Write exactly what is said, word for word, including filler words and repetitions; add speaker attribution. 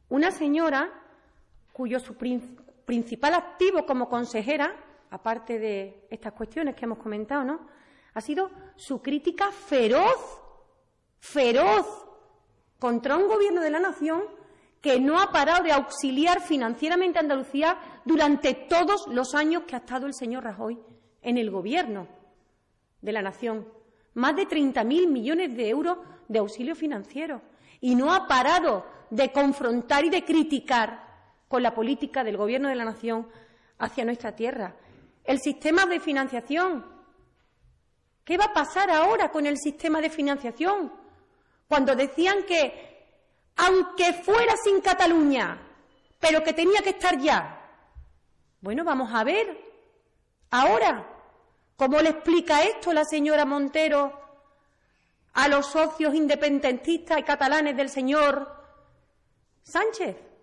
Speaker 1: Una señora cuyo su principal activo como consejera, aparte de estas cuestiones que hemos comentado, ¿no?, ha sido su crítica feroz, feroz, contra un gobierno de la nación que no ha parado de auxiliar financieramente a Andalucía durante todos los años que ha estado el señor Rajoy en el gobierno de la nación. Más de treinta mil millones de euros de auxilio financiero. Y no ha parado de confrontar y de criticar con la política del gobierno de la nación hacia nuestra tierra. El sistema de financiación. ¿Qué va a pasar ahora con el sistema de financiación? Cuando decían que, aunque fuera sin Cataluña, pero que tenía que estar ya. Bueno, vamos a ver ahora cómo le explica esto la señora Montero a los socios independentistas y catalanes del señor Sánchez.